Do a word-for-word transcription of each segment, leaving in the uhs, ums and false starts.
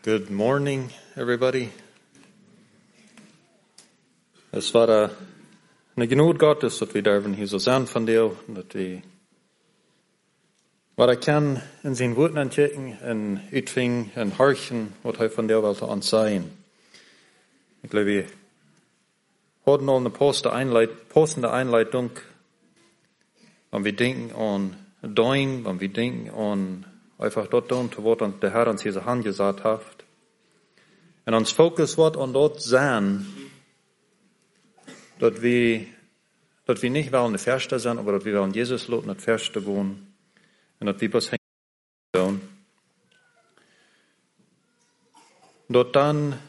Good morning, everybody. Es war uh, eine Genade Gottes, dass wir dürfen hier so sein von dir, dass wir, was ich kann, in seinen Worten entdecken, in Utfing, in Horchen, was er von dir wollte uns sagen. Ich glaube, wir hatten noch eine passende Einleitung, wenn wir denken an Dein, wenn wir denken an einfach dort tun, was der Herr uns hier so angesagt hat. Und uns Fokus wird an dort sein, dass wir, dass wir nicht wollen die Feste sein, aber dass wir wollen Jesus loben, das Feste wohnen. Und dass wir was hängen. Dort dann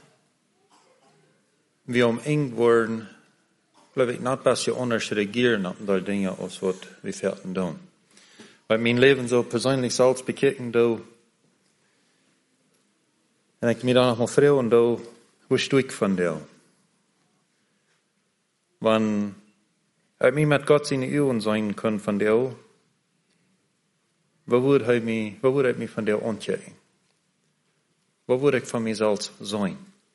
wir um eng worden, glaube ich, nicht besser anders reagieren auf die Dinge, als was wir fertig tun. Weil mein Leben so persönlich selbst bekicken, da, und ich mir dann noch mal fragen, da, wo stehe ich von dir? Wenn ich mich mit Gott seine Augen sein kann von dir, wo würde ich mich, wo würde ich mich von dir anchecken? Wo würde ich von mir selbst sein?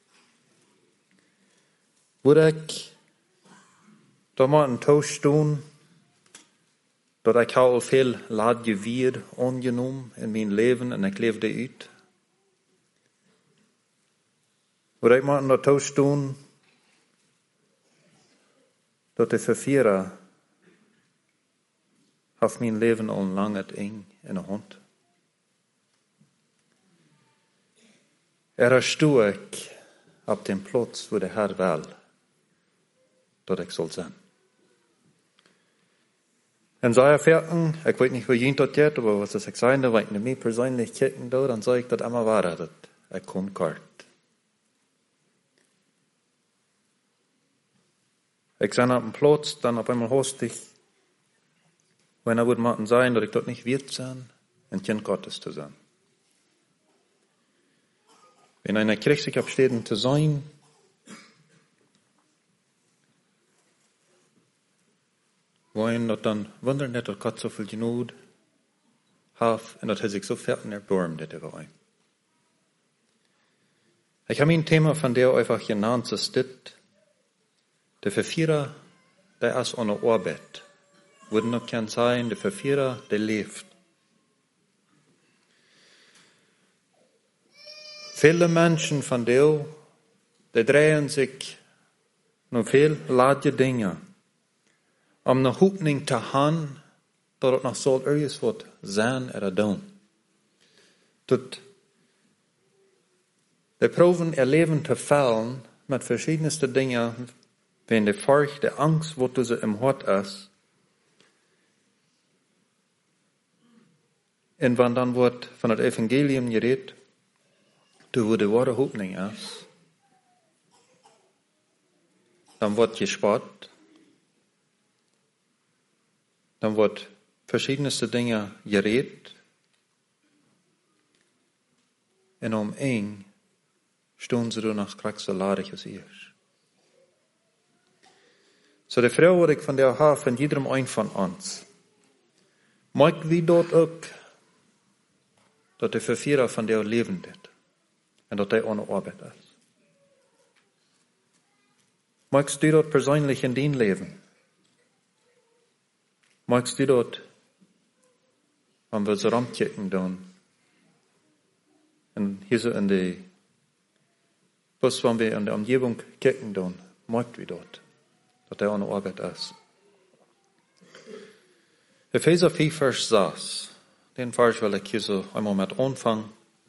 Würde ich da mal einen Tausch tun, dass ich al veel laat gewierd angenommen in mijn leven en ik leefde uit? Wat ik maar dat thuis doen, dat de vervieren heeft mijn leven al lang het eng in de hand. Er stoe ik op den plaats waar de Herr wil, dat ik zal zijn. En zei er verten, ik weet niet hoe je dat deed, aber was das ich sein, da war ich nicht mehr persönlich kicken da, dann sage ich, dass immer war das, ich kon kort. Ich sah auf dem Platz, dann auf einmal hostig, wenn er würde machen sein, dass ich dort nicht wird sein, ein Kind Gottes zu sein. Wenn einer kriegt sich abstehen zu sein, wollen, dass dann wundern nicht, dass Gott so viel Genug hat und dass er sich so fertig erbarmt hat über ihn. Ich habe ein Thema von der einfach genannt, das ist der Verführer, der ist an der Arbeit. Würde noch kein sein, der Verführer, der lebt. Viele Menschen von der, die drehen sich noch viel ladje Dinge. Om een hoopning te gaan, dat het nog zal ergens wat zijn er doen. Dat de proeven er leven te vallen met verschiedenste dingen, wenn de Furcht, de Angst, wat ze im Hart is. En wanneer dan wordt van het Evangelium geredet, toen wo de ware hoopning is, dan wordt gespart. Dann wird verschiedenste Dinge geredet. Und um eng stehen sie nach kraxelarig als erst. So die Frau, die ich von der habe, von jedem ein von uns, mag wie dort auch, dass der Verführer von der leben wird. Und dass der ohne Arbeit ist. Magst du dort persönlich in dein Leben? Magst du dort, wenn wir so rumkicken dann, und hier so in die, was wenn wir in der Umgebung kicken dann, magst du dort, dass der eine Arbeit ist. Epheser vier, Vers sechs, den Vers will ich hier so einmal mit anfangen.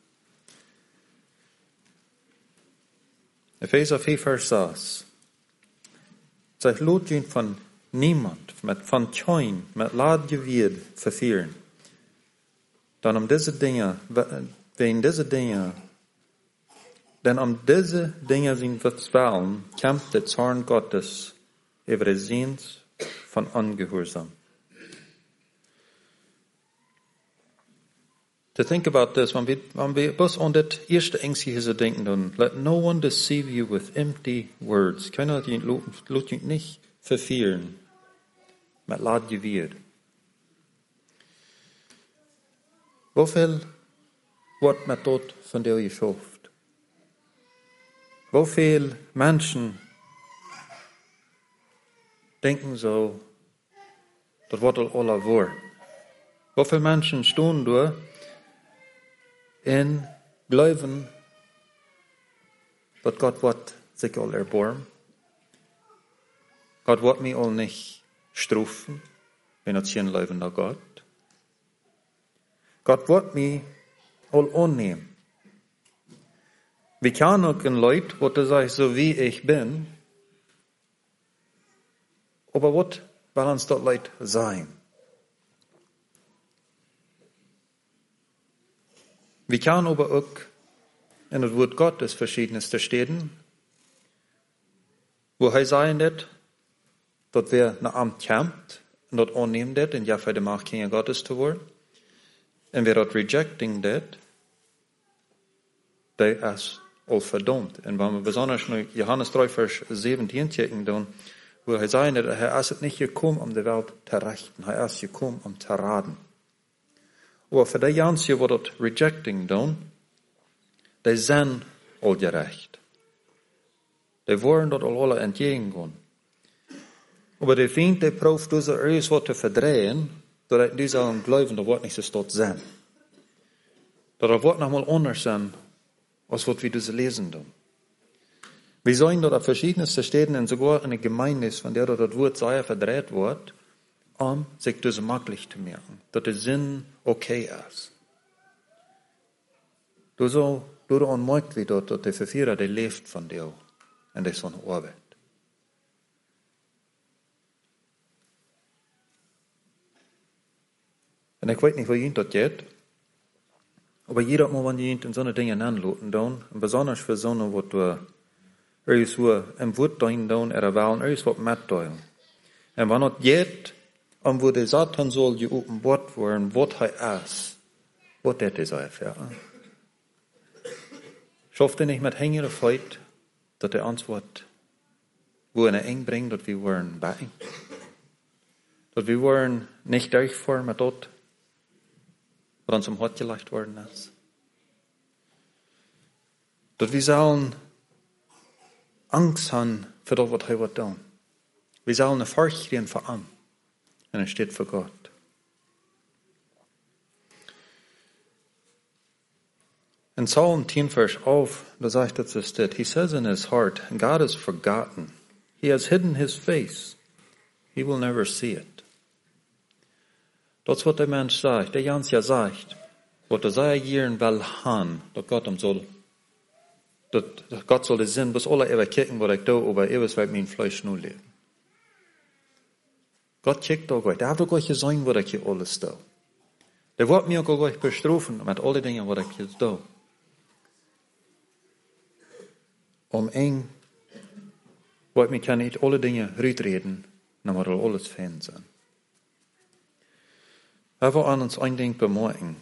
Epheser vier, Vers sechs. Zeg loodjen van niemand, met van kein, met laat geweerd vervieren. Dan om deze dingen, wegen deze dingen, denn um diese Dinge sind verzweilen, kämpft der Zorn Gottes über die Sehns von Ungehorsam. To think about this, when we, when we bus on dat eerste engstje denken dan, let no one deceive you with empty words. Keiner laat je nicht vervieren, met laat je weer. Hoeveel wordt met tot van jou geschaft? Hoeveel mensen denken zo, dat wordt al alle voor. Hoeveel mensen staan door en geloven dat God wordt zich al erbarmen. God wordt mij al niet straffen, wenn het geen leven naar God. God wordt mij al aannemen. We kan ook een Leut, wat er zegt, zo wie ik ben, aber wat wil ons dat Leut zijn? We kan aber ook in het woord Gottes verschiedenste steden, wo hij zei dat, dat we naar Amt komt, en dat aannemen dat, en ja, voor de macht Kinder Gottes te worden, en we dat rejecting dat, dat is al verdomd. En wanneer we besonders naar Johannes drie, vers zeventien kijken, dan, wo hij zei dat hij is het niet gekomen om de wereld te rechten, hij is gekomen om te raden. Maar voor die mensen wat dat rejecting doen, die zijn al gerecht. Die worden dat al alle entgegengaan. Maar die vindt die proeft dus er is wat te verdrehen, dat die zouden geloven dat wat niet zo staat zijn. Dat er wat nog mal anders zijn, als wat we dus lezen doen. We zien dat er verschiedenste steden en sogar in de gemeinde is, van der dat het woord sehr verdreht wordt, om zich dus makkelijk te maken. Dat de zin oké is. Door zo, door de onmaakt wie dat, dat de vervierer die leeft van jou en die zo'n arbeid. En ik weet niet hoe je dat gaat, maar jeder moet wanneer je in zo'n dingen aanloten doen, en besonders voor zo'n wat we ergens wo im woord doen doen, er wel ergens wat met doen. En wanneer het gaat, om wo de Satan soll geopenbart worden, wat hij is, wat dat is einfach. Schafft er nicht mit hängere Feit, dat de antwoord wo er eng brengt, dat we worden bij. Dat we worden niet durchvoer met dat, wat ons om hart gelegd worden is. Dat we zullen angst hebben voor dat wat hij wordt doen. We zullen een furcht kriegen voor hem. En er steht für Gott. In Psalm ten, vers elf, da sagt es so steht, he says in his heart, God is forgotten. He has hidden his face. He will never see it. Dat is wat der Mensch sagt. Der Jans ja sagt, wat er sei jaren wel han, dat Gott hem soll, dat, dat Gott soll de zin, bis alle ever kijken wat ik doe, aber ewig wird mein Fleisch nu leben. Gott kijkt ook uit. Hij heeft ook ooit gezien wat ik je alles doe. Hij wordt mij ook ooit bestrafen met alle dingen wat ik je doe. Om één, wat mij kan niet alle dingen uitreden, maar wat alles fijn zijn. Hij wil aan ons één ding bemerken.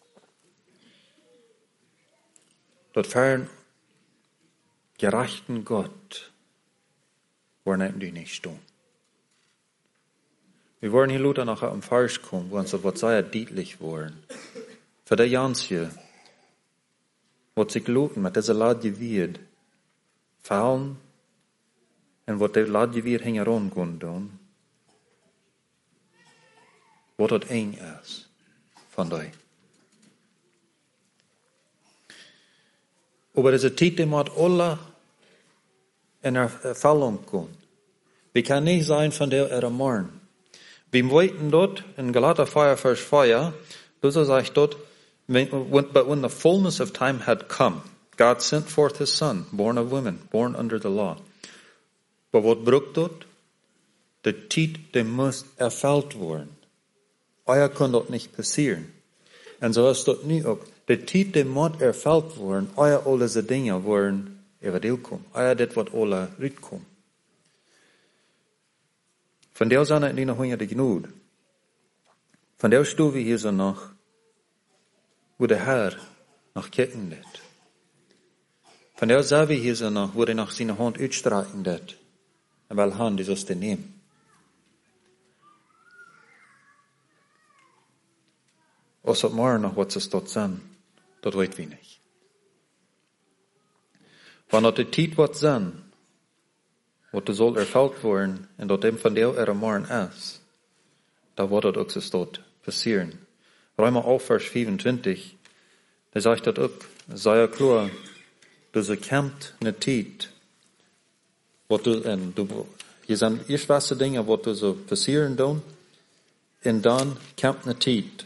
Dat voor gerechten Gott worden die niet staan. Wir wollen hier Luther nachher am Vers kommen, wo uns das Wort sehr deutlich worden. Für die Jansie, was sich Luther mit dieser Ladje wird, fallen, und was die Ladje wird hängen rangehen tun, was das eng ist von dir. Aber diese Zeit, die muss alle in Erfüllung kommen. Wir können nicht sein von der er morgen. Wir wollten dort in Galater vier, Vers vier, da sagt dort, but when the fullness of time had come, God sent forth his son, born of women, born under the law. Maar wat broek dort? De tijd, die moest erfüllt worden. Euer kon dat niet passieren. En zo is dat nu ook. De tijd, die moet erfüllt worden, euer alle deze dingen worden overdeelkom. Euer dit wat alle uitkom. Van der zijn het niet nog de genoeg. Van der stoel we hier zo nog, wo de Herr nog kijken deed. Van der zijn we hier zo nog, wo hij nog zijn hand uitstrekken deed. En wel hand die ons te nemen. Als het maar nog wat ze tot zijn, dat weet we niet. Wanneer de tijd wat zijn, wat er zal ervuld worden, en dat hem van deel er morgen is, dan wordt het ook zo staat passieren. Römer elf, vers vierentwintig, daar zegt dat ook, sei ja klar, du ze kent ne tijd, wat du, en du, hier zijn eerst beste dingen wat er zo passieren doen, en dan kent ne tijd,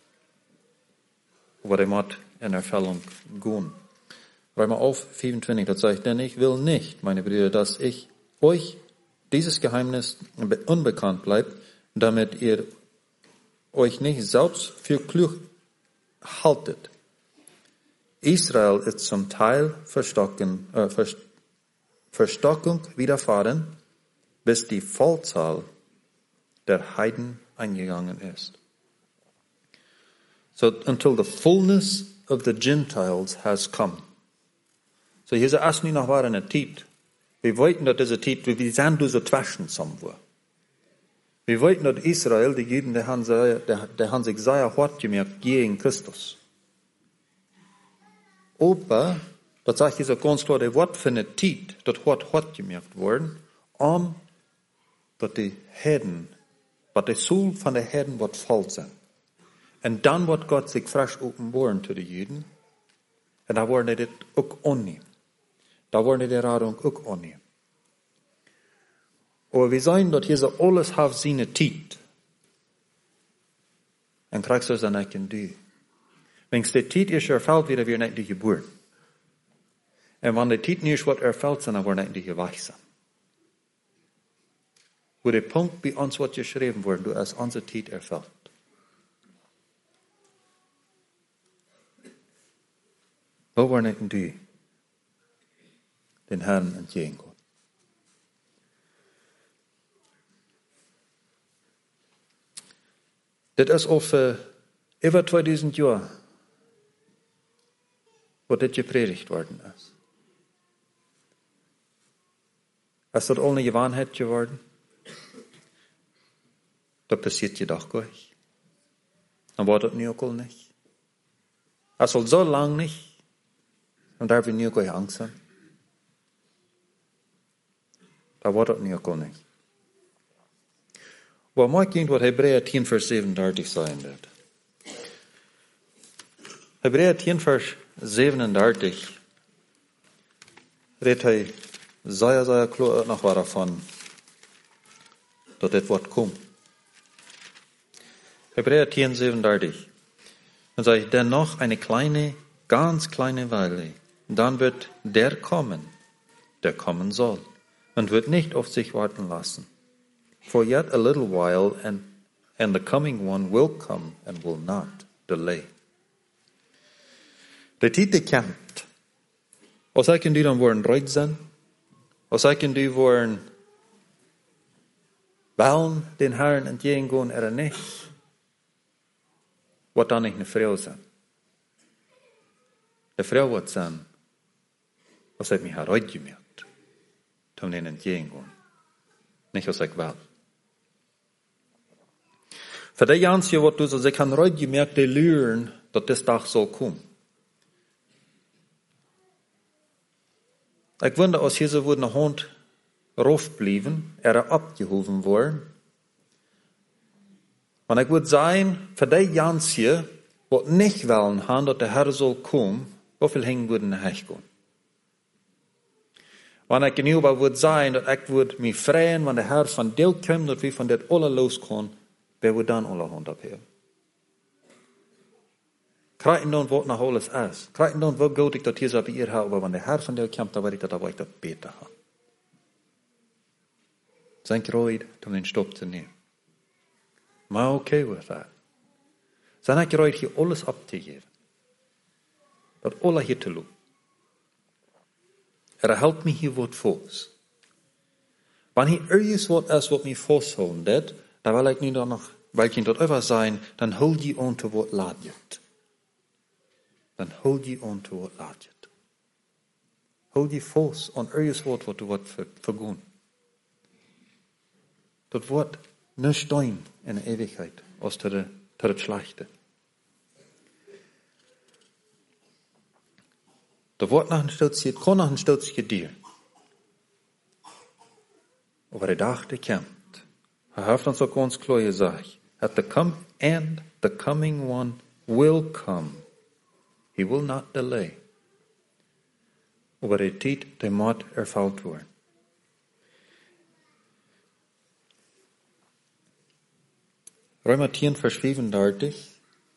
wat er moet in Erfüllung gehen. Römer elf, vierentwintig, das sagt, denn ich will nicht, meine Brüder, dass ich euch dieses Geheimnis unbekannt bleibt, damit ihr euch nicht selbst für klug haltet. Israel ist zum Teil Verstocken, äh, Verstockung widerfahren, bis die Vollzahl der Heiden eingegangen ist. So until the fullness of the Gentiles has come. So hier ist erst nicht noch war eine Zeit. Wir wollten, dass diese Zeit, wir sind so zwischen somewhere. Wir wollten, dass Israel, die Juden, die haben, die haben sich sehr hart gemerkt gegen Christus. Aber, das sagt hier so ganz klar, der Wort für eine Zeit, das hat hart gemerkt worden, um, dass die Herden, dass der Soul von der Herden wird voll sein. Und dann wird Gott sich frisch offenbaren zu den Juden. Und da wollen die das auch annehmen. Da wollen die die Radung auch annehmen. Aber wir sehen, dass hier so alles hat seine Zeit. Und kriegst du dann nicht in die. Wenn es die Zeit ist erfüllt, werden wir nicht die geboren. Und wenn die Zeit nicht wird erfüllt sind, dann werden wir nicht die gewachsen. Wo der Punkt bei uns wird geschrieben worden, du hast unsere Zeit erfüllt. Wo waren nicht die, den Herrn entgegengehen? Das ist auch für über zweitausend Jahre, wo das gepredigt worden ist. Ist das alle eine Wahrheit geworden? Das passiert jedoch gar nicht. Dann war das nie auch nicht. Es soll so lange nicht. Und darf ich nie auch Angst haben. Da war das nie auch nicht. Aber mag ich was Hebräer zehn, Vers siebenunddreißig sagen wird. Hebräer zehn, Vers siebenunddreißig redet er sehr, sehr klar noch davon, dass das Wort kommt. Hebräer zehn, siebenunddreißig. Dann sage ich, denn noch eine kleine, ganz kleine Weile, dann wird der kommen, der kommen soll, und wird nicht auf sich warten lassen. For yet a little while, and, and the coming one will come and will not delay. De tid det komt. Og så kan du dan worden røyd zijn. Og så kan du worden bellen den Herren entgegengehen er nicht. Wat dan nicht eine Frau sein. De Frau wird sein, was hat mich røyd gemerkt. Tom den entgegengehen. Nicht was ich will. Für die ganze, was du so, sie kann røyd gemerkt, die luren, dass das Tag soll kommen. Ich wundere, als hier so wurde eine Hund raufblieben, er abgehoben worden. Und ich würde sagen, für die ganze, was nicht wollen haben, dass der Herr soll kommen, wie viel hängen würden nach Hause gehen? Wenn ich genau würde sagen, dass ich würde mich freuen, wenn der Herr von dir kommt, dass wir von der alle loskommen, wer würde dann alle Hund abheben? Krijgen dan wat nog alles is. Krijgen dan wat goed ik dat hier zo bij ihr habe, aber wenn der Herr von dir kommt, dann weiß ich, dass ich das besser habe. Zijn gereid om den stop te nemen. Maar okay with that. Zijn ik gereid hier alles op te geven. Dat alle hier te doen. Er helpt me hier wat vast. Wanneer hier ergens wat is wat mij vasthouden dat, dan wil ik nu dan nog, wil ik dat over zijn, dan hold je on te wat laat je. Dan hold je on te wat laat je. Hold je vast aan ergens wat wat du wat vergoen. Dat wordt niet steun in de eeuwigheid, als te het slechte. Er wordt nog een stukje, het kon nog een stukje duren. Maar de dag die komt, hij heeft ons ook ons klaar gezegd, at the come and the coming one will come. He will not delay. Maar de tijd die moet ervuld worden. Römer tien, vers vijfendertig.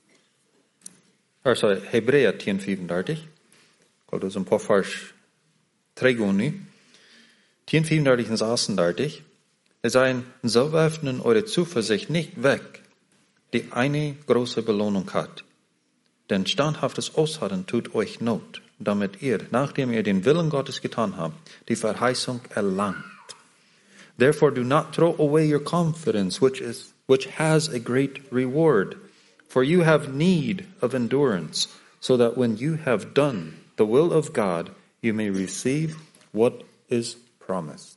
Or sorry, Hebreeën tien, vijfendertig. Ik wil dus een paar vers teruggaan nu. tien, vijfendertig en zesendertig. Es zijn, so werft nun eure Zuversicht nicht weg, die eine große Belohnung hat. Denn standhaftes Ausharren tut euch Not, damit ihr, nachdem ihr den Willen Gottes getan habt, die Verheißung erlangt. Therefore do not throw away your confidence, which is which has a great reward. For you have need of endurance, so that when you have done the will of God, you may receive what is promised.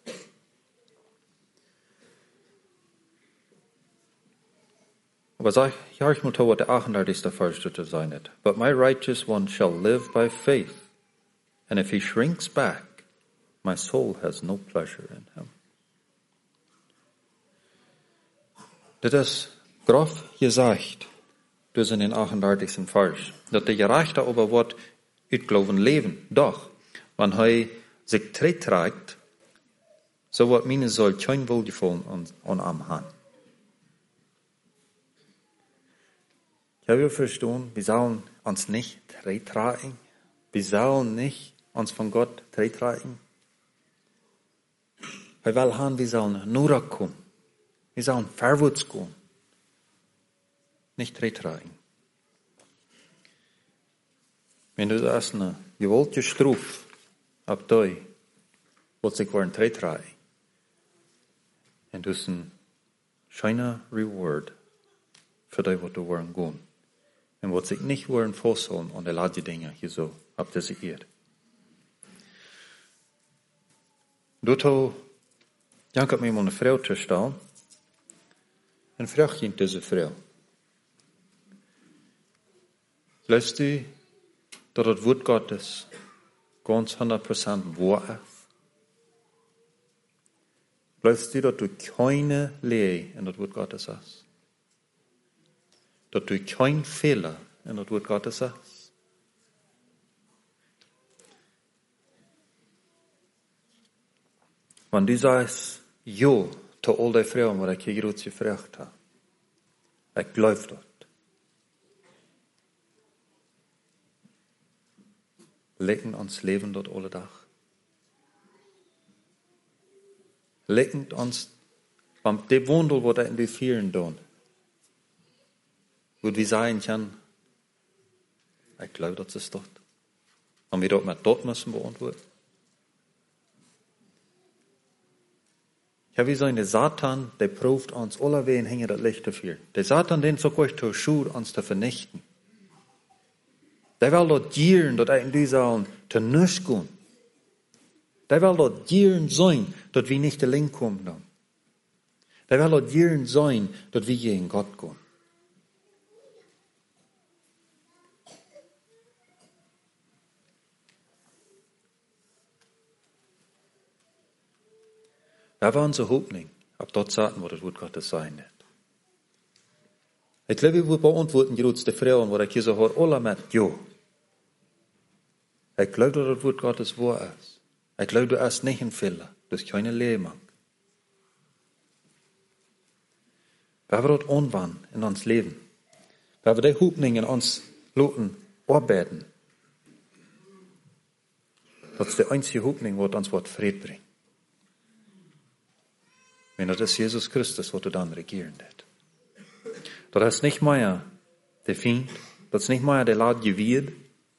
Aber sag, ja, ich muss what the achtendertigste Vers to sein it. But my righteous one shall live by faith, and if he shrinks back, my soul has no pleasure in him. Dit is grof gezegd, dus in den achtendertigste Vers, dat de gerechte over wat uit geloven leven, doch, wanneer hij zich terugtrekt, so wat meine soll kein wohlgefallen an, an am haben. Ja, wir verstehen, wir sollen uns nicht terugtrekken, wir sollen nicht uns von Gott terugtrekken. Hij wil haben, wir sollen nur kommen. Wir sollen vorwärts gehen, nicht terugtrekken. Wenn du das eine gewollte Strafe ab dir, wird sich worden terugtrekken. Und das ist ein schöner Reward für die, was du worden gehen. Und wird sich nicht worden vorstellen an die letzten Dinge hier so ab dieser Erde. Dort danke ich mir mal eine Frau zu stellen. En vraag je deze vrouw. Gelooft u dat het woord Gottes ganz honderd procent waar is? Gelooft u dat er keine Leer in het woord Gottes is? Dat er geen Fehler in het woord Gottes is? Want du sagst, ja, til alle de vrouwen waar ik hier goed gevraagd heb. Ik geloof dat. Lekken ons leven dat alle dag. Lekken ons, want de wondel wat in de vieren doen. Wat we zeggen kan, ik geloof dat ze dat. En we dat met dat moeten beantwoorden. Ja, wie sagen, der Satan, der prüft uns alle wen hinter das Licht dafür. Der Satan, den so euch zur Schur, uns zu vernichten. Der will dort gieren, dort in die Sachen zu nichts gehen. Der will dort gieren sein, dort wir nicht allein kommen dann. Der will dort gieren sein, dort wir gegen Gott gehen. Dat was onze hoopning, op dat zaten wat het woord Gottes zijn net. Ik glaube, we beantwoorden die grootste vragen, wat ik hier zo hoor, alle met ja. Ik geloof dat het woord Gottes waar is. Ik geloof dat er niet een Fehler, dus keine Leermann. We hebben dat aanwenden in ons leven. We hebben die hoopning in ons laten arbeiten. Dat is de einzige hoopning, wat ons wat vrede brengt. En dat is Jesus Christus wat er dan regieren deed. Dat is niet meer de vriend, dat is niet meer de laat gewierd.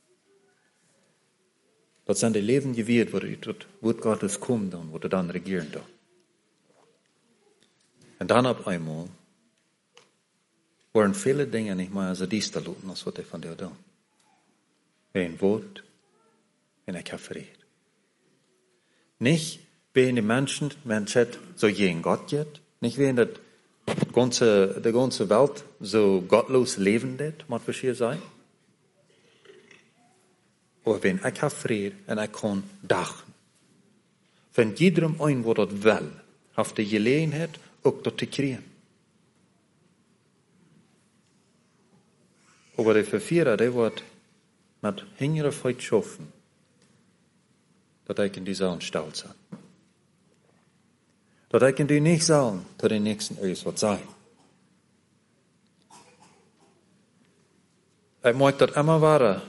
Dat zijn de leven gewierd, waar uit het woord Gottes komt dan, wat er dan regieren deed. En dan op eenmaal worden vele dingen niet meer zo dies te lopen als wat hij van jou doet. Een woord en ik heb vrede. Niet wie die Menschen, Menschen so gegen Gott geht, nicht wie das ganze, die ganze Welt so gottlos leben wird, muss wir hier sein. Og wenn jeg har fred, en jeg kan dagen. Wenn jedem ein, wo dat wel, haft de gelegenheid ook dat te krijgen. Og wat de vervieren, det wordt met hingere feit schaffen, dat ik in die Sachen stolz zijn. Dat ik in die nicht sagen, dat de nächsten ergens wat zijn. Ik mag dat immer waren.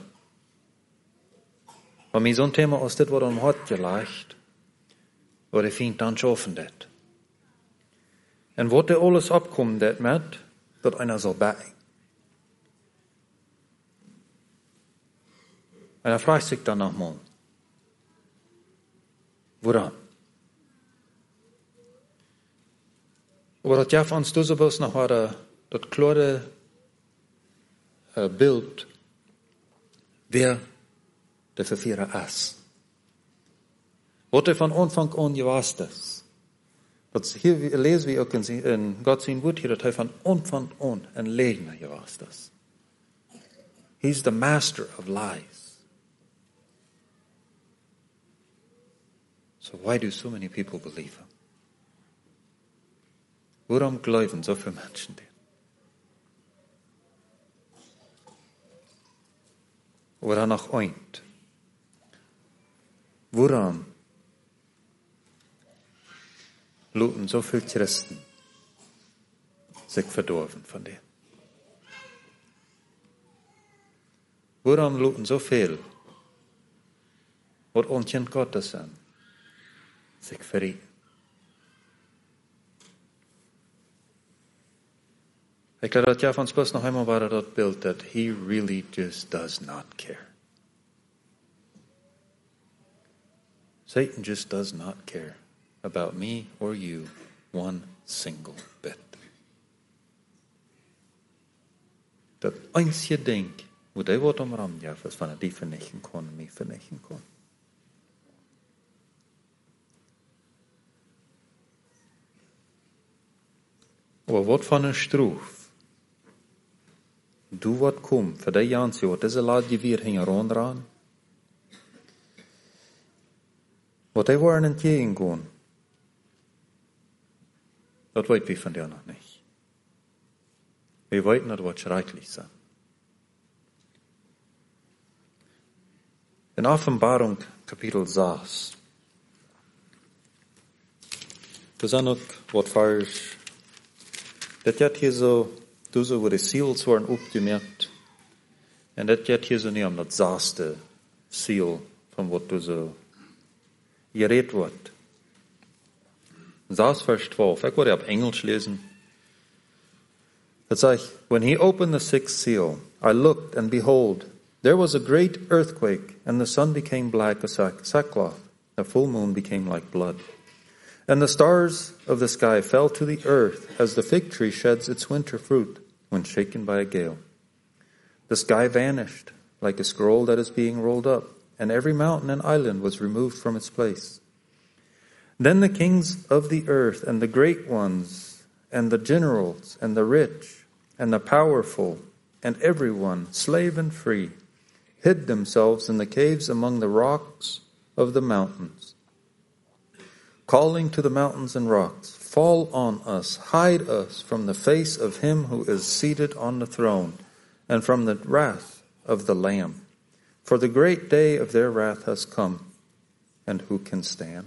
Maar mij zo'n thema als dit wordt om hart gelegd, wat ik vind dan schaffen dat. En wat er alles opkomt dat met, dat einer zal bij. En dan vraagt zich dan nochmal, woran? Aber dat gaf ons dus ook nog wat dat klare uh, beeld, wer de vervierer is. Wat er van aanvang aan geweest is. Dat hier lezen we ook in, in God zijn woord hier, dat hij van aanvang aan een legenaar geweest is. He's the master of lies. So why do so many people believe him? Waarom geloven zoveel mensen dit? Oder dan nog eind? Waarom laten zoveel Christen zich verdorven van dit? Waarom laten zoveel wat ontkend Gottes zijn zich verrieten? Ik glaube, dat ja van Spurs nog eenmaal waar dat beeld dat he really just does not care. Satan just does not care about me or you one single bit. Dat einzige ding, wat hij wordt omramd, ja, is van die vernichten kon en mij vernichten kon. Maar wat van een stroef? Du wat kom, voor die jansie, wat deze laat je weer hingen ronddraan. Wat hij waren in tegen gaan, dat weet we van der nog niet. We weten dat wat schrecklich zijn. In Offenbarung Kapitel zes. We zijn ook wat vers. Dat gaat hier zo, dus wo de seals worden opgemerkt. En dat gaat hier zo niet om dat zesde seal van wat du zo geredet wordt. zes vers twaalf. Ik word op Engels lezen. Het zegt, when he opened the sixth seal, I looked and behold, there was a great earthquake, and the sun became black as sackcloth. The full moon became like blood. And the stars of the sky fell to the earth as the fig tree sheds its winter fruit when shaken by a gale. The sky vanished like a scroll that is being rolled up, and every mountain and island was removed from its place. Then the kings of the earth and the great ones and the generals and the rich and the powerful and everyone, slave and free, hid themselves in the caves among the rocks of the mountains, calling to the mountains and rocks, fall on us, hide us from the face of him who is seated on the throne, and from the wrath of the Lamb. For the great day of their wrath has come, and who can stand?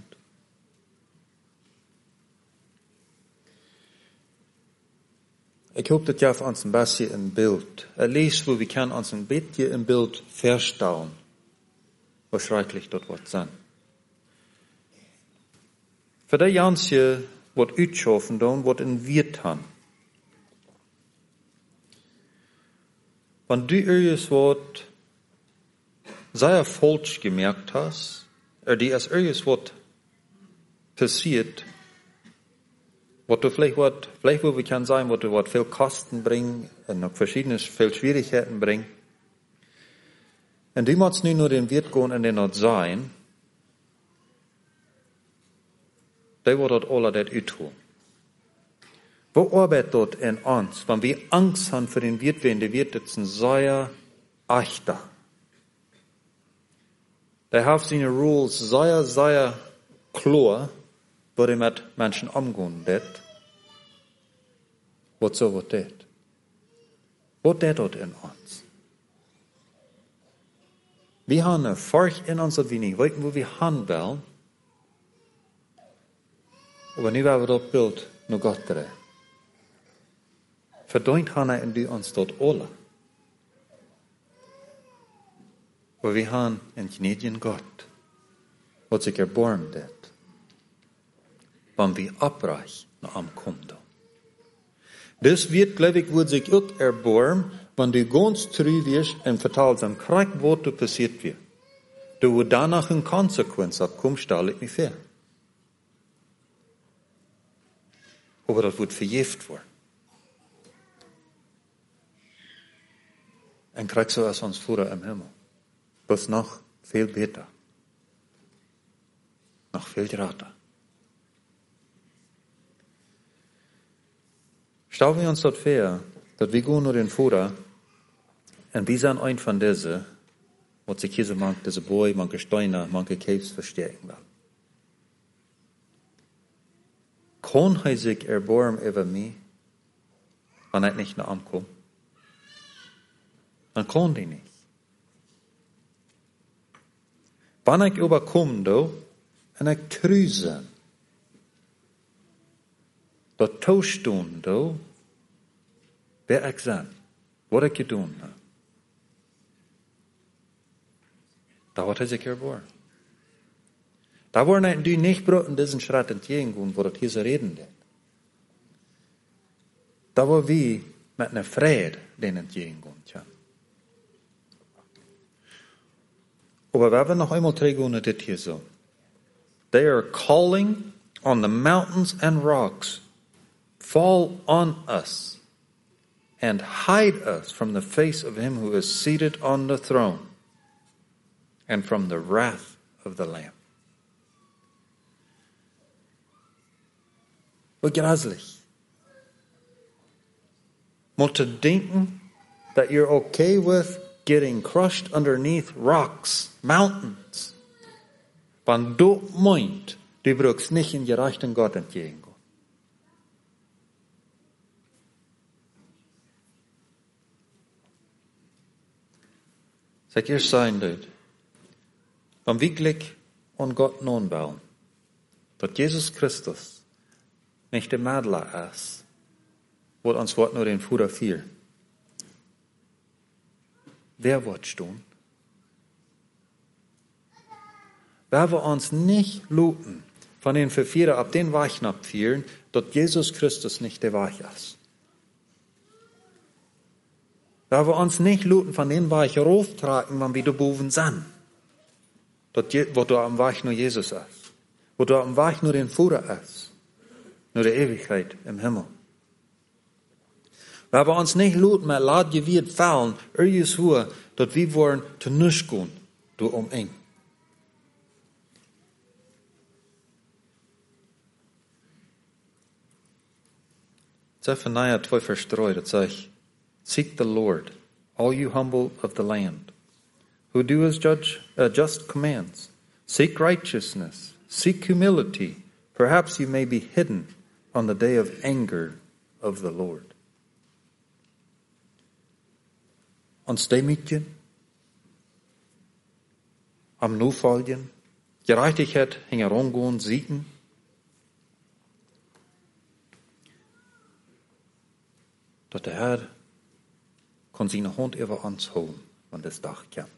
Ik hoop dat jij van ons een beetje een beeld, at least wo we kan ons een beetje een beeld verstellen, hoe schrecklich dat wordt zijn. Voor die jansje wordt uitschaffen doen, wordt een wirt han. Want du ergens wat sehr falsch gemerkt hast, er die als ergens wat passiert, wat du vielleicht wat, vielleicht wo wir kann sein, wat du wat viel Kosten bringt und noch verschiedene, viel Schwierigkeiten bringt. Und du musst nu nur den Wirt gehen und den dort sein, der wird dort alle das uttun. Wo arbeitet dort in uns, wenn wir Angst haben für den Wirt, wenn der Wirt jetzt ein sehr echter. Der hat seine rules sehr, sehr klar, wie er mit Menschen umgehen wird. Was so wird das? Was der dort in uns? Wir haben eine Furcht in uns, dass wir nicht wissen, wo wir hin wollen. Aber nu hebben we dat beeld naar God terug. Verdient han en du ons tot alle. Maar we hebben een gnädigen God, wat zich erbarmt heeft. Wanneer we oprecht naar hem komen. Dus wird, glaube ich, wird sich auch erbarmen, wenn du ganz treu wirst und vertalst am Krieg, was du passiert wird. Du wird danach eine Konsequenz abkommen, stelle ich mir vor. Aber das wird vergift worden. Und kriegst so als uns Vater im Himmel. Das noch viel besser. Noch viel grater. Stellen wir uns dort vor, dass wir gehen nur den Vater und wir sind ein von diesen, was sich hier so manche, diese Boy, manche Steine, manche Caves verstärken will. Kann er sich erbarmen über mich, wenn ich nicht nach ihm komme? Dann kann die nicht. Wenn ich überkomme, do, und ich trüse, dat toestond, do, wer ich sein, was ich getan habe. Da wird er sich erbarmen. Da wollen die nicht broten diesen Schritt entgegengehen, wo das hier so reden wird. Da wollen wir mit einer Freude den entgegengehen. Ja. Aber wenn wir noch einmal zurückgehen, das hier so. They are calling on the mountains and rocks. Fall on us and hide us from the face of him who is seated on the throne and from the wrath of the Lamb. Wie grauslich. Mal zu denken, that you're okay with getting crushed underneath rocks, mountains. Wenn du meint, du brauchst nicht in gerechten Gott entgegengehen. Sag ich sein, dort. Wenn wir wirklich an Gott nun bauen, dass Jesus Christus nicht der Madler ist, wird uns Wort nur den Vater viel. Wer wird stehen? Wer wir uns nicht luten von den Verführer ab den Weichen abfielen, dass Jesus Christus nicht der Weich ist. Wer wir uns nicht luten von den Weichen rauftragen, wenn wir da oben sind. Dass wo da am Weich nur Jesus ist. Wo da am Weich nur den Vater ist. Nur der Ewigkeit im Himmel. Wer wir uns nicht luten, mit laut gewirrt fallen, irgendwas hoch, dass wir wollen zu nichts gehen, du um eng. Zephaniah two vers three, dat zegt, seek the Lord, all you humble of the land, who do his judge, uh, just commands. Seek righteousness, seek humility, perhaps you may be hidden on the day of anger of the Lord. Ons demutje, am Nufallen, Gerechtigkeit herangehen, siegen. Dat de Herr kan zijn hand over ons houden, want das dag komt.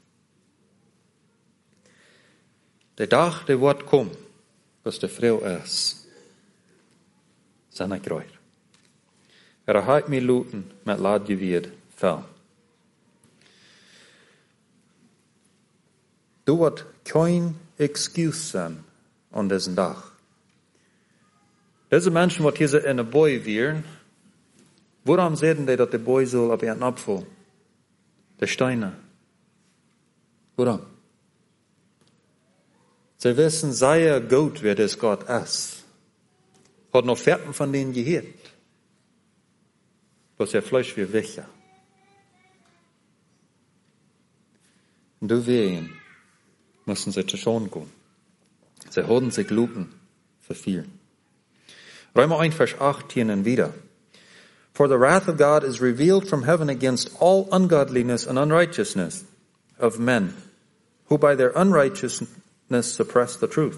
De dag, der wordt komen, dass de vrouw is, zijn kruid. Er hat mij luten met laat geweerd fel. Du wird kein Excuse sein an diesem Tag. Diese Menschen, die hier in der Boy wären, warum sagen die, dass der Boy soll auf ihren Apfel? Der Steine. Warum? Sie wissen sehr gut, wer das Gott ist. Hat noch Vierten von denen gehört. Das ist ja Fleisch wie Wächter. Und du wirst müssen sie zu schon gehen. Sie haben sich luten für viel. Römer eins, Vers achtzehn wieder. For the wrath of God is revealed from heaven against all ungodliness and unrighteousness of men, who by their unrighteousness suppress the truth.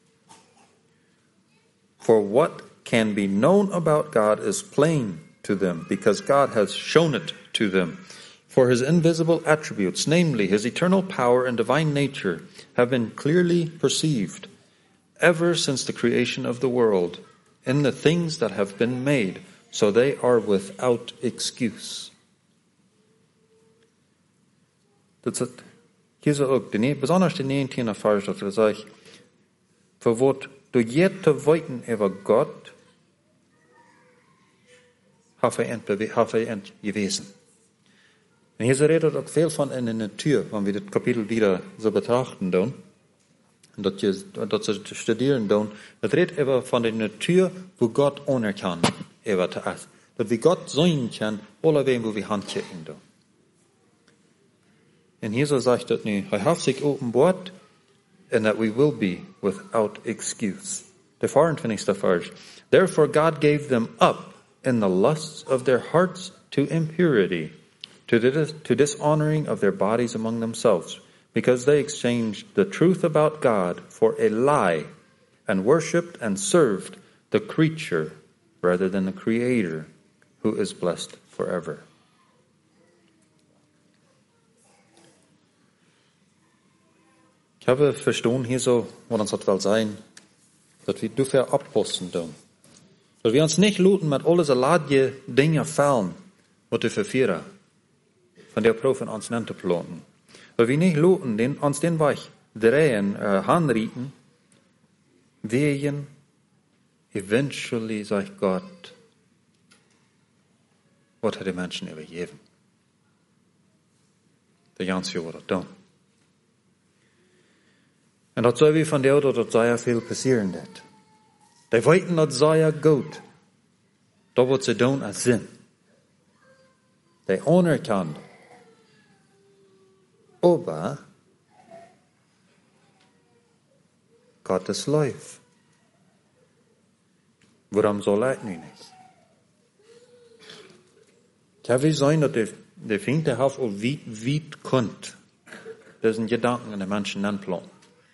For what can be known about God is plain to them, because God has shown it to them. For his invisible attributes, namely his eternal power and divine nature, have been clearly perceived ever since the creation of the world in the things that have been made, so they are without excuse. Dat is hier zo ook, de, besonders de negentiende vers, dat er zegt, voor wat door je te weten over God, heeft hij end gewezen. En hier redet ook veel van in de natuur, wanneer we dit kapitel wieder zo betrachten doen, en dat, je, dat ze studeren doen, het redt over van de natuur, wo God onerkan over te is. Dat we God zijn kan, alleen wo we handchecken doen. En hier zo zegt het nu, hij heeft zich openbaard, and that we will be without excuse. De vierentwintigste vers. Therefore God gave them up in the lusts of their hearts to impurity, to, dis- to dishonoring of their bodies among themselves, because they exchanged the truth about God for a lie, and worshipped and served the creature rather than the Creator, who is blessed forever. Ich habe verstanden hier so, wat ons dat wel zijn, dat we dürfen oppassen doen. Dat we ons niet laten met alle ladje dingen vallen, wat we vervieren, van der proeven ons niet te planten. Dat we niet laten den, ons den weg draaien, uh, handrieten, wegen, eventually, zegt God, wat hat die Menschen übergeben. De ganze wat dat doen. En dat zou we van jou dat het zeer veel passieren dat. Die weten dat zeer goed. Dat wat ze doen als zin. Die anerkennen. Aber Gott ist lief. Waarom soll het nu niet? Kan we zijn dat de, de vrienden heeft al wie, wie kunt. Dat zijn gedanken in de mensen aanplanten.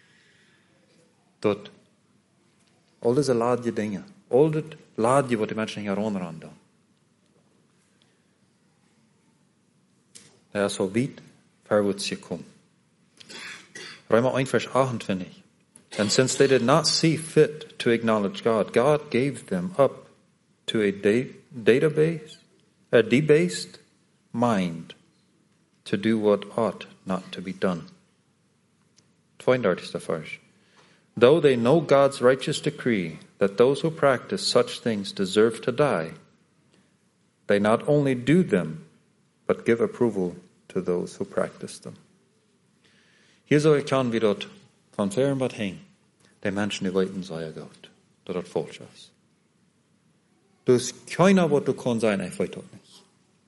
Dat al deze ladje dingen, al dat ladje wat de mensen hier onderaan doen. Dat is zo weit verwoords gekomen. Römer eins, Vers achtundzwanzig. And since they did not see fit to acknowledge God, God gave them up to a da- database, a debased mind to do what ought not to be done. tweeëndertigste vers. Though they know God's righteous decree that those who practice such things deserve to die, they not only do them, but give approval to those who practice them. Hier zo kan we dat van ver wat heen. De mensen die weten zeer goed dat het falsch is. Dus keiner wat du kan zijn, hij weet dat niet.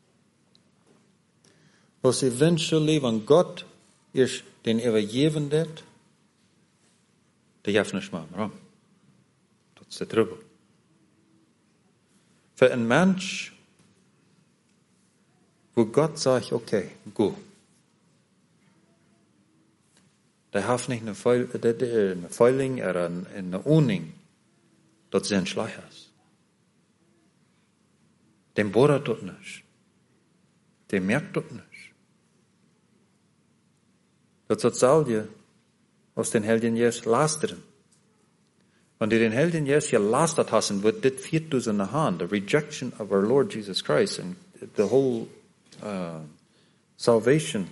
Was eventually, van God is den übergeben dat, de heeft niet meer waarom. Dat is de trouble. Voor een mens, wo God zegt, oké, okay, go. Der heeft niet een, veil, een veiling of een, een oning dat zijn slag is. Den bohrt dat niet. Den merkt dat niet. Dat dat zal je aus den Helden Jes lasteren. Wenn die den Helden Jes gelastet hassen, wird dit viert du in der Hand, the rejection of our Lord Jesus Christ and the whole uh, salvation.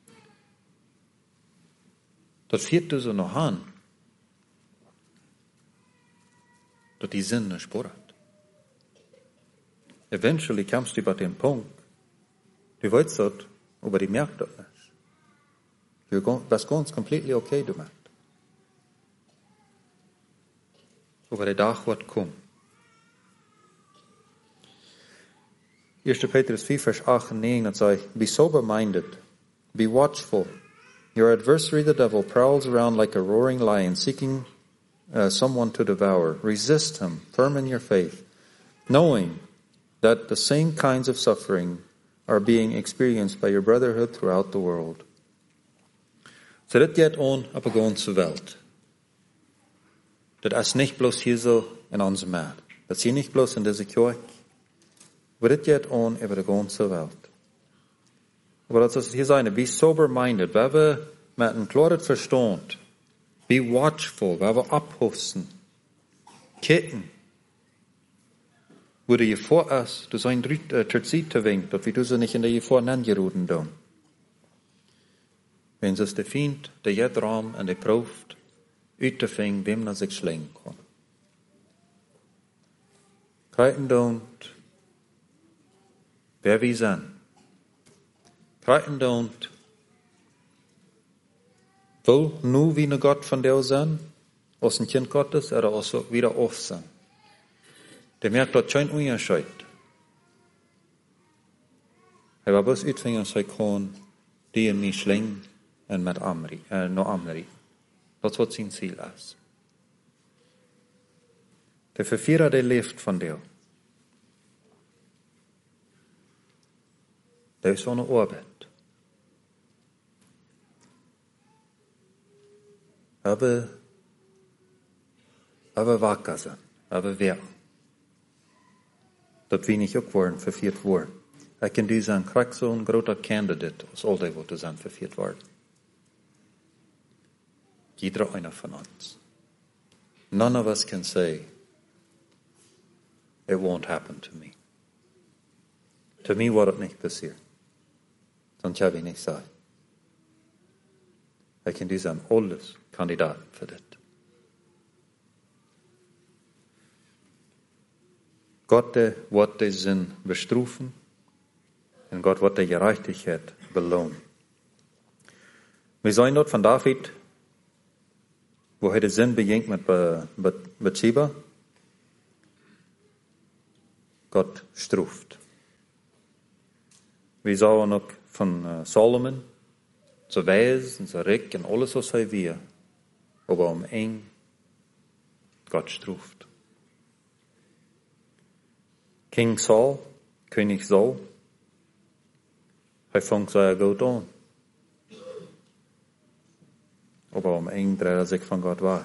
Dat viert du in der Hand, dat die Sinn nicht spürt. Eventually kommst du bei dem Punkt, du weißt das, aber die merkt das nicht. Das ist ganz completely okay damit. Aber der Tag wird kommen. Eerste Petrus vier, Vers acht en negen, dat sagt, be sober-minded, be watchful, Your adversary, the devil, prowls around like a roaring lion, seeking uh, someone to devour. Resist him, firm in your faith, knowing that the same kinds of suffering are being experienced by your brotherhood throughout the world. Så det geht on op de ganze Welt. Dat is nicht bloß hier so in unserem Land. Das ist nicht bloß in dieser Kirche. Aber das geht on über die ganze Welt. Aber das ist hier sein, be sober-minded, weil wir mit einem klaren Verstand, be watchful, weil wir abhusten, kicken, wo du je vor ist, du sein Terzit te winkt, dat wie du sie nicht in der je vor nangeruden doen. Wenn es der Feind, der jeder Raum und der prooft, uit te vingen, wem na sich schlingen kann. Kijken don't, wer wir sind. Kijken don't, wohl nu wie ne Gott von der sind, als ein Kind Gottes, oder als wieder auf sind. Der merkt dort kein Unterschied. Er war bloß uitvingen sy kon, die in mich schlingen und mit Amri, äh, no Amri. Dat is wat zijn ziel is. De vervierer die leeft van jou. Dat is zo'n arbeid. Aber, aber wakker zijn. Aber wer? Dat wie niet ook worden vervierd worden. Ik kan die zijn krijg zo'n groter candidate als al die wat zijn vervierd worden. Jeder einer von uns. None of us can say, it won't happen to me. To me wird es nicht passieren. Sonst habe ich nicht sagen. Ich kann die sein, alles Kandidaten für das. Gott wird den Sinn bestrafen und Gott wird die Gerechtigkeit belohnen. Wir sehen dort von David, wo er den Sinn beginnt mit Bathsheba. Gott straft. Wir sehen auch von Solomon, so weis und so reich und alles, was er will. Aber um eng, Gott straft. King Saul, König Saul, er fängt sehr gut an. Aber om eng dreht er sich von Gott weg.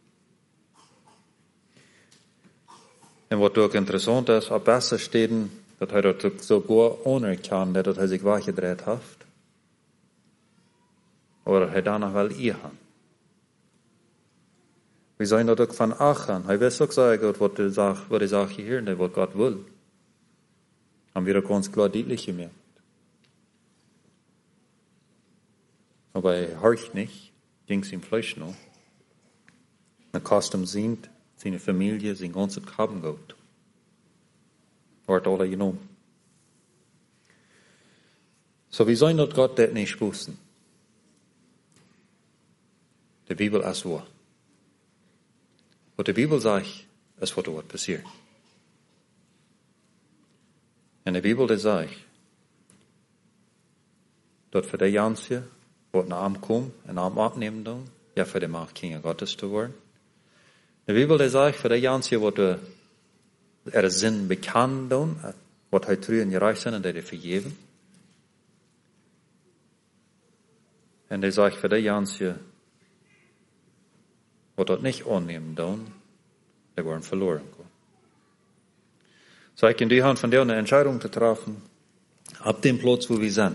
Und was auch interessant ist, ob besser steht, dass er das so gut anerkannt hat, dass er sich weggedreht hat. Oder er danach will ihr haben. Wir sollen das auch von Achan. Er weiß auch sagen, was die Sache, was die Sache hier ist, was Gott will. Haben wir auch ganz klar deutlich gemerkt. Aber er horcht nicht. Ging es ihm Fleisch noch. Er kostet ihm sind, seine Familie, sein ganzes Kabengut. Wird alle genommen. So wie soll not Gott das nicht spusten? Die Bibel ist wahr. Was die Bibel sagt, ist, was dort passiert. Und die Bibel die sagt, dort für die Ganze, wat naar hem komt en hem opnemen doen, ja, voor de macht Kind Gottes te worden. De Bibel die zegt, voor de jansie wat er zin bekend doen, wat hij terug in je reich zijn en dat hij vergeven. En die zegt, voor de jansie wat dat niet aannemen doen, die worden verloren. So ik in die hand van deel eine Entscheidung te treffen, ab dem Platz, wo wir sind.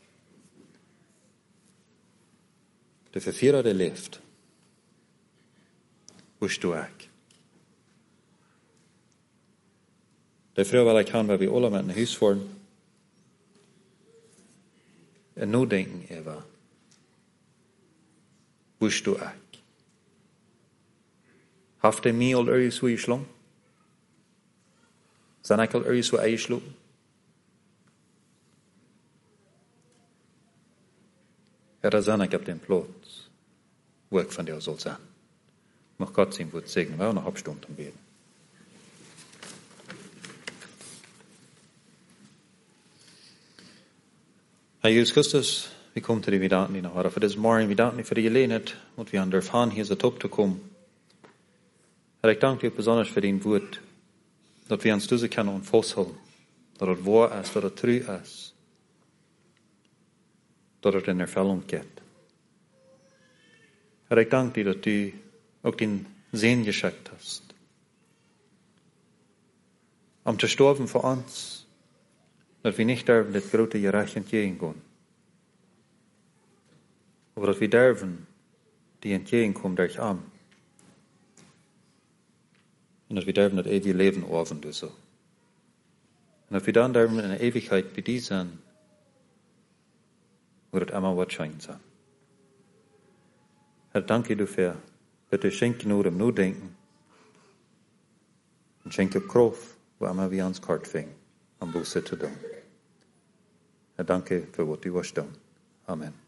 De vervierer die leeft. Hoe stu ik? De vrouw wil ik gaan, waar we alle met een huis worden. En nu denken even. Hoe stu ik? Heeft hij mij al ergens hoe geslang? Zijn ik al ergens hoe eingeschlagen? Ja, zijn ik op den Platz, wo ich von dir soll sein. Mag Gott sein Wort segnen. Wir haben eine halbe Stunde am Beten. Herr Jesus Christus, vi kom til det vi danken dine herre, for det er morgen vi danken for det gelegenhet, mot vi andre fan her så topp til å komme. Herre, jeg danker deg besonders for din vård, at vi hans dusse kan noen foshold, at det var oss, at det tru oss, at det den er fellomkett. Herre, jeg danker deg at du og din sen geschickt hast, om zu sterben für uns, dass wir nicht dürfen das große Gerecht entgegengehen, aber dass wir dürfen die entgegenkommen durch Arm. Und dass wir dürfen das ewige Leben orven, du so. Und dass wir dann dürfen in der Ewigkeit bei dir sein, wo das immer wahrscheinlich sein. Herr, danke du für, dass du schenken nur im Notdenken und schenke Kraft, wo immer wir ans Kart fingen, am Buße zu tun. Herr, danke für was du hast tun. Amen.